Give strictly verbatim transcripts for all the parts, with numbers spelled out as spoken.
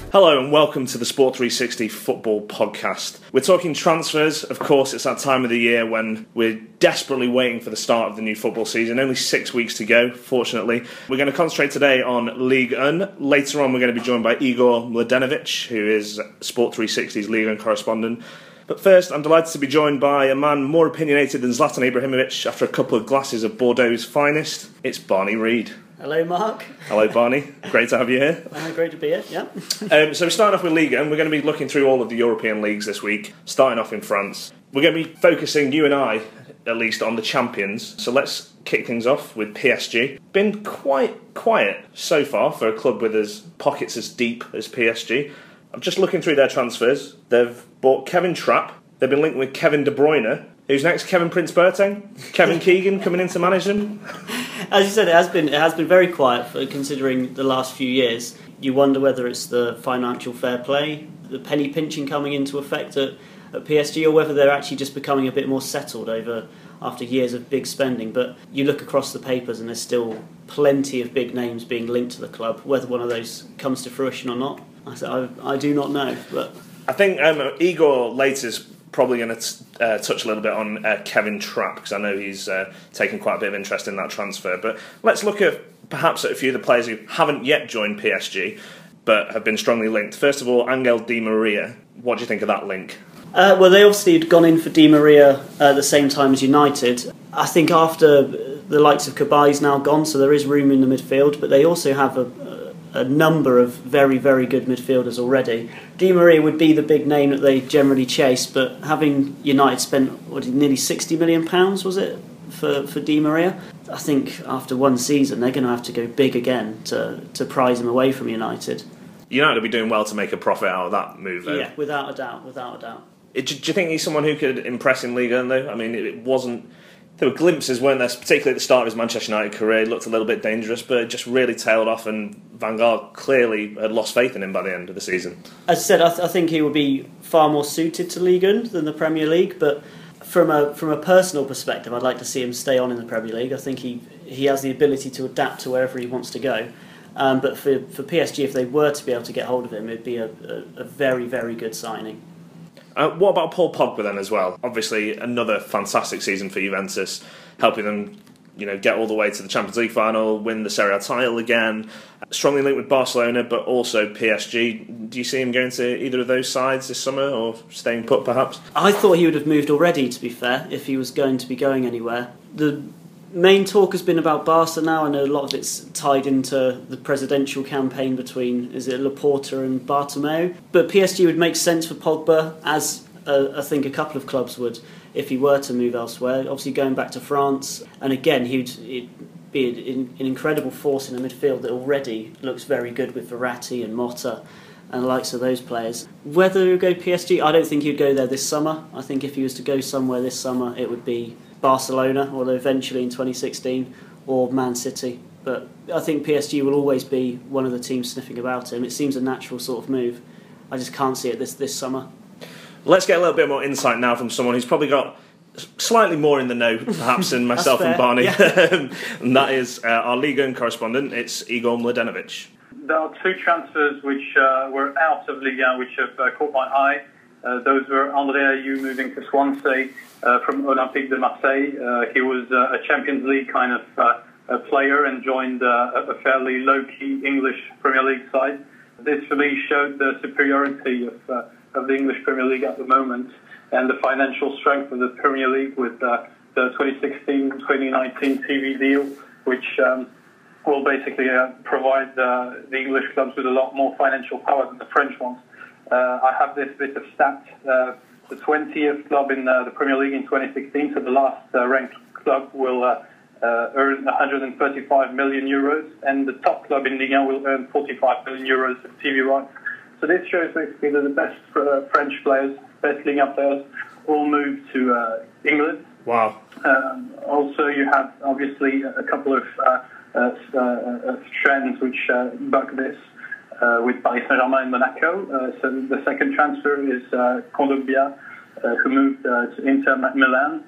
Hello and welcome to the Sport three sixty Football Podcast. We're talking transfers. Of course, it's that time of the year when we're desperately waiting for the start of the new football season. Only six weeks to go, fortunately. We're going to concentrate today on Ligue one. Later on, we're going to be joined by Igor Mladenovic, who is Sport three sixty's Ligue one correspondent. But first, I'm delighted to be joined by a man more opinionated than Zlatan Ibrahimovic after a couple of glasses of Bordeaux's finest. It's Barney Reid. Hello, Mark. Hello, Barney. Great to have you here. Uh, great to be here, yeah. um, so we're starting off with Ligue one. We're going to be looking through all of the European leagues this week, starting off in France. We're going to be focusing, you and I, at least, on the champions. So let's kick things off with P S G. Been quite quiet so far for a club with as pockets as deep as P S G. I'm just looking through their transfers. They've bought Kevin Trapp. They've been linked with Kevin De Bruyne. Who's next? Kevin Prince Boateng? Kevin Keegan coming in to manage them? As you said, it has been it has been very quiet for considering the last few years. You wonder whether it's the financial fair play, the penny pinching coming into effect at, at P S G, or whether they're actually just becoming a bit more settled over after years of big spending. But you look across the papers and there's still plenty of big names being linked to the club. Whether one of those comes to fruition or not, I, I, I do not know. But I think um, Igor later's probably going to uh, touch a little bit on uh, Kevin Trapp, because I know he's uh, taken quite a bit of interest in that transfer. But let's look at perhaps at a few of the players who haven't yet joined P S G but have been strongly linked. First of all, Angel Di Maria. What do you think of that link? Uh, well, they obviously had gone in for Di Maria at the same time as United. I think after the likes of Kabai's now gone, so there is room in the midfield, but they also have a, a number of very, very good midfielders already. Di Maria would be the big name that they generally chase, but having United spent what, nearly sixty million pounds, was it, for, for Di Maria? I think after one season they're going to have to go big again to, to prize him away from United. United will be doing well to make a profit out of that move, though. Yeah, without a doubt, without a doubt. It, do you think he's someone who could impress in Ligue one, though? I mean, it wasn't... There were glimpses, weren't there, particularly at the start of his Manchester United career. It looked a little bit dangerous, but it just really tailed off, and Van Gaal clearly had lost faith in him by the end of the season. As I said, I, th- I think he would be far more suited to Ligue one than the Premier League, but from a from a personal perspective, I'd like to see him stay on in the Premier League. I think he, he has the ability to adapt to wherever he wants to go. Um, but for, for P S G, if they were to be able to get hold of him, it'd be a, a, a very, very good signing. Uh, what about Paul Pogba then as well? Obviously, another fantastic season for Juventus, helping them, you know, get all the way to the Champions League final, win the Serie A title again. Strongly linked with Barcelona, but also P S G. Do you see him going to either of those sides this summer, or staying put perhaps? I thought he would have moved already, to be fair, if he was going to be going anywhere. The main talk has been about Barca now. I know a lot of it's tied into the presidential campaign between, is it Laporta and Bartomeu? But P S G would make sense for Pogba, as uh, I think a couple of clubs would if he were to move elsewhere. Obviously going back to France, and again he'd, he'd be an, an incredible force in a midfield that already looks very good with Verratti and Motta and the likes of those players. Whether he'll go P S G, I don't think he'd go there this summer. I think if he was to go somewhere this summer, it would be Barcelona, although eventually in twenty sixteen, or Man City. But I think P S G will always be one of the teams sniffing about him. It seems a natural sort of move. I just can't see it this, this summer. Let's get a little bit more insight now from someone who's probably got slightly more in the know, perhaps, than myself and Barney. Yeah. And that is uh, our Ligue one correspondent. It's Igor Mladenovic. There are two transfers which uh, were out of Ligue one which have uh, caught my eye. Uh, those were André Ayew moving to Swansea uh, from Olympique de Marseille. Uh, he was uh, a Champions League kind of uh, a player and joined uh, a fairly low-key English Premier League side. This for me showed the superiority of, uh, of the English Premier League at the moment, and the financial strength of the Premier League with uh, the twenty sixteen twenty nineteen T V deal, which um, will basically uh, provide uh, the English clubs with a lot more financial power than the French ones. Uh, I have this bit of stat. Uh, the twentieth club in uh, the Premier League in twenty sixteen, so the last uh, ranked club, will uh, uh, earn one hundred thirty-five million euros, and the top club in Ligue one will earn forty-five million euros of T V rights. So this shows basically that the best uh, French players, best Ligue one players, all moved to uh, England. Wow. Um, also, you have obviously a couple of uh, uh, uh, trends which uh, buck this. Uh, with Paris Saint-Germain and Monaco. Uh, so the second transfer is uh, Kondogbia, uh, who moved uh, to Inter Milan.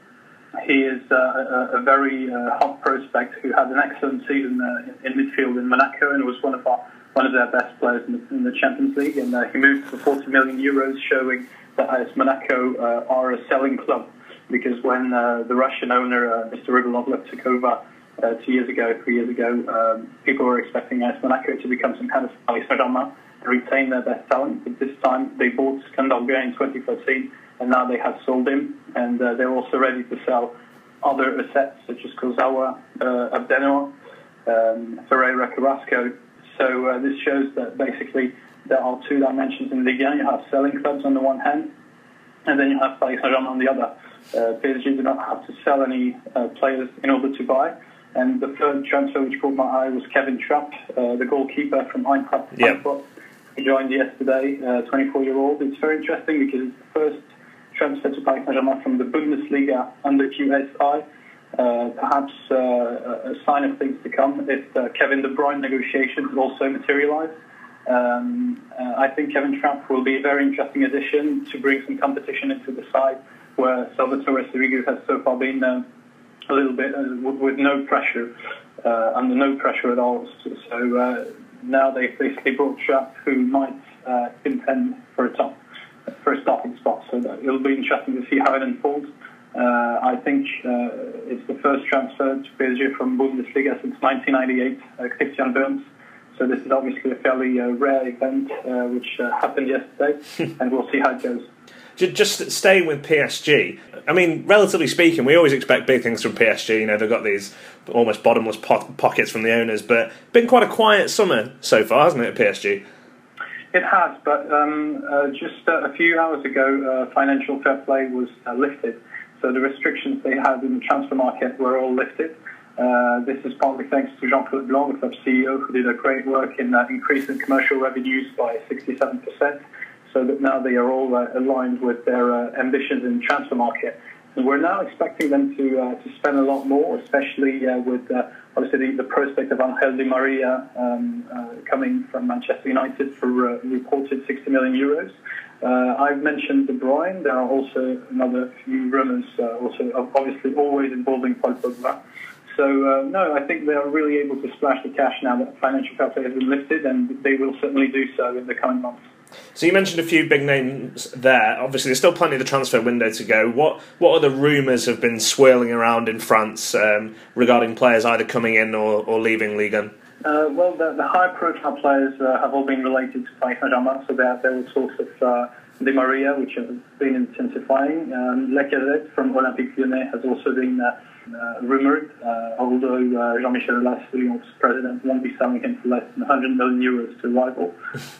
He is uh, a, a very uh, hot prospect who had an excellent season uh, in, in midfield in Monaco and was one of our one of their best players in the, in the Champions League, and uh, he moved for forty million euros, showing that A S Monaco uh, are a selling club. Because when uh, the Russian owner, uh, Mister Rybolovlev, took over uh, two years ago, three years ago, um, people were expecting A S Monaco to become some kind of Paris Saint-Germain and retain their best talent. But this time they bought Kondogbia in twenty thirteen, and now they have sold him, and uh, they're also ready to sell other assets such as Kurzawa, uh, Abdenor, um, Ferreira Carrasco. So uh, this shows that basically there are two dimensions in Ligue one. You have selling clubs on the one hand, and then you have Paris Saint-Germain on the other. Uh, P S G do not have to sell any uh, players in order to buy. And the third transfer which caught my eye was Kevin Trapp, uh, the goalkeeper from Eintracht Frankfurt, who joined yesterday, uh, twenty-four-year-old. It's very interesting because it's the first transfer to Paris Saint-Germain from the Bundesliga under Q S I. Uh, perhaps uh, a sign of things to come if uh, Kevin De Bruyne negotiations also materialise. Um, uh, I think Kevin Trapp will be a very interesting addition to bring some competition into the side, where Salvatore Sirigu has so far been uh, a little bit uh, with, with no pressure, uh, under no pressure at all. So uh, now they've basically brought Trapp, who might uh, contend for a top, for a starting spot. So that it'll be interesting to see how it unfolds. Uh, I think uh, it's the first transfer to P S G from Bundesliga since nineteen ninety-eight, uh, Christian Burns. So this is obviously a fairly uh, rare event uh, which uh, happened yesterday, and we'll see how it goes. Just staying with P S G, I mean, relatively speaking, we always expect big things from P S G. You know, they've got these almost bottomless po- pockets from the owners, but been quite a quiet summer so far, hasn't it, at P S G? It has, but um, uh, just uh, a few hours ago, uh, financial fair play was uh, lifted. So the restrictions they had in the transfer market were all lifted. Uh, this is partly thanks to Jean-Claude Blanc, the club C E O, who did a great work in uh, increasing commercial revenues by sixty-seven percent. So that now they are all uh, aligned with their uh, ambitions in the transfer market. And we're now expecting them to uh, to spend a lot more, especially uh, with uh, obviously the, the prospect of Angel Di Maria um, uh, coming from Manchester United for uh, reported sixty million euros. Uh, I've mentioned De Bruyne. There are also another few rumours, uh, also obviously always involving Paul Pogba. So, uh, no, I think they are really able to splash the cash now that financial fair play has been lifted, and they will certainly do so in the coming months. So you mentioned a few big names there. Obviously, there's still plenty of the transfer window to go. What what other rumours have been swirling around in France um, regarding players either coming in or, or leaving Ligue one? Uh, well, the, the high-profile players uh, have all been related to Paris Saint-Germain, so there, there were talks of uh, Di Maria, which have been intensifying. Um, Lacazette from Olympique Lyonnais has also been uh, uh, rumoured, uh, although uh, Jean-Michel Aulas, Lyon's president, won't be selling him for less than one hundred million euros to a rival.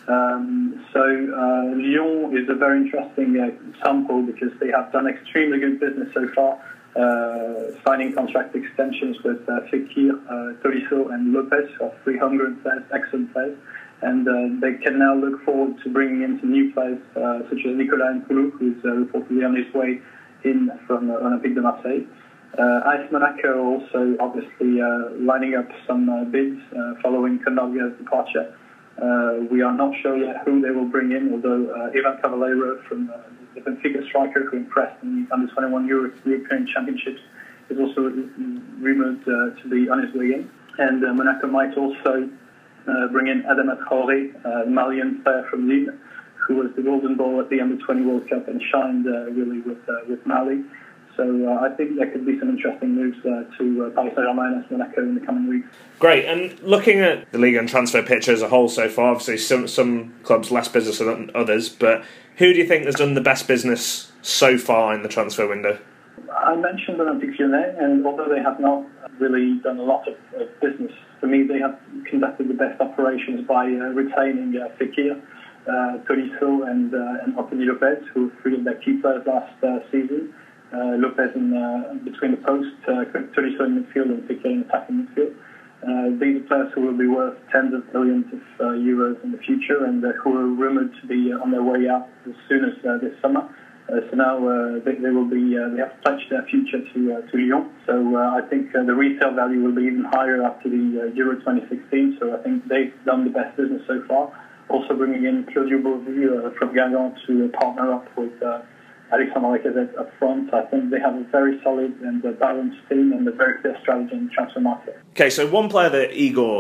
Um, so uh, Lyon is a very interesting uh, sample because they have done extremely good business so far. Uh, signing contract extensions with uh, Fekir, uh, Tolisso and Lopez, are three hundred players, excellent players, and uh, they can now look forward to bringing in some new players uh, such as Nicolas Nkoulou, who's uh, reportedly on his way in from uh, Olympique de Marseille. Uh, A S Monaco also obviously uh, lining up some uh, bids uh, following Kondogbia's departure. Uh, we are not sure yet who they will bring in, although uh, Ivan Cavaleiro from uh, the Benfica striker who impressed in the under twenty-one Euro- European Championships is also rumoured uh, to be on his way in. And uh, Monaco might also uh, bring in Adama Traoré, uh, Malian player from Lille, who was the golden ball at the under twenty World Cup and shined uh, really with uh, with Mali. So uh, I think there could be some interesting moves uh, to uh, Paris Saint-Germain and Monaco in the coming weeks. Great, and looking at the league and transfer picture as a whole so far, obviously some some clubs less business than others, but who do you think has done the best business so far in the transfer window? I mentioned Olympique Lyonnais, and although they have not really done a lot of, of business, for me they have conducted the best operations by uh, retaining uh, Fekir, uh, Tolisso and, uh, and Anthony Lopez, who were three of their key players last uh, season. Uh, Lopez in uh, between the posts, uh, Tolisso in midfield and Fekir in attacking midfield. Uh, these are players who will be worth tens of millions of uh, euros in the future, and uh, who are rumoured to be uh, on their way out as soon as uh, this summer. Uh, so now uh, they, they will be uh, they have pledged their future to uh, to Lyon. So uh, I think uh, the resale value will be even higher after the uh, Euro twenty sixteen. So I think they've done the best business so far. Also bringing in Claudio Beauvue uh, from Guingamp to uh, partner up with uh, Alexandre Lacazette up front. I think they have a very solid and uh, balanced team and a very clear strategy in the transfer market. Okay, so one player that Igor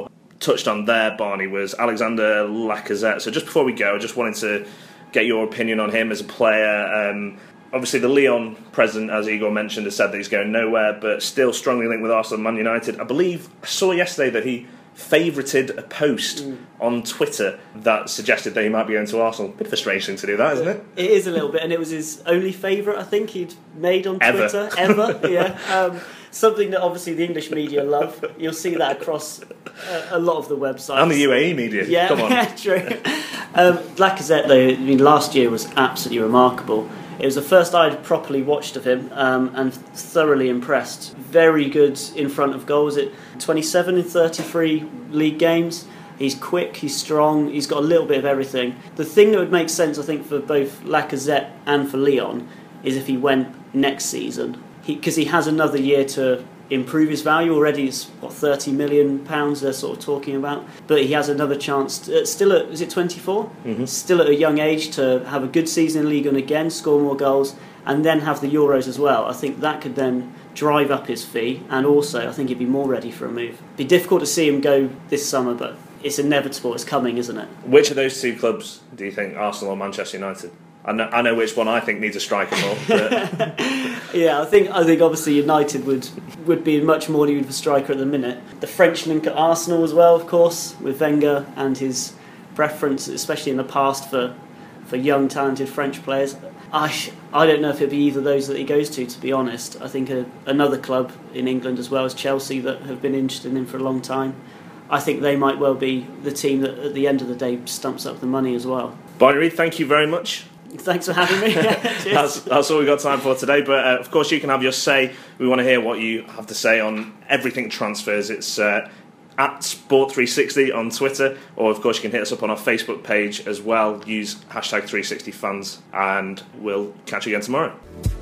touched on there, Barney, was Alexander Lacazette. So just before we go, I just wanted to get your opinion on him as a player. Um, obviously, the Lyon president, as Igor mentioned, has said that he's going nowhere, but still strongly linked with Arsenal and Man United. I believe I saw yesterday that he favorited a post mm. on Twitter that suggested that he might be going to Arsenal. Bit of a strange thing to do, that, isn't it? It is a little bit, and it was his only favourite, I think, he'd made on Ever. Twitter. Ever. Yeah. Um, something that obviously the English media love. You'll see that across a, a lot of the websites. And the U A E media. Yeah, Come on. Yeah, true. Um, Lacazette, though, I mean, last year was absolutely remarkable. It was the first I'd properly watched of him, um, and thoroughly impressed. Very good in front of goal. Was it twenty-seven in thirty-three league games? He's quick, he's strong, he's got a little bit of everything. The thing that would make sense, I think, for both Lacazette and for Lyon is if he went next season. Because he, he has another year to improve his value. Already it's, what, thirty million pounds they're sort of talking about. But he has another chance, to, still at, is it twenty-four? Mm-hmm. Still at a young age to have a good season in Ligue one again, score more goals, and then have the Euros as well. I think that could then drive up his fee, and also I think he'd be more ready for a move. It'd be difficult to see him go this summer, but it's inevitable, it's coming, isn't it? Which of those two clubs do you think, Arsenal or Manchester United? I know, I know which one I think needs a striker more. But yeah, I think I think obviously United would would be in much more need of a striker at the minute. The French link at Arsenal as well, of course, with Wenger and his preference, especially in the past, for for young, talented French players. I I don't know if it'd be either of those that he goes to, to be honest. I think a, another club in England as well as Chelsea that have been interested in him for a long time. I think they might well be the team that at the end of the day stumps up the money as well. Barney Reid, thank you very much. Thanks for having me. that's, that's all we've got time for today, but uh, of course you can have your say. We want to hear what you have to say on everything transfers. It's uh, at Sport three sixty on Twitter, or of course you can hit us up on our Facebook page as well. Use hashtag three sixty fans, and we'll catch you again tomorrow.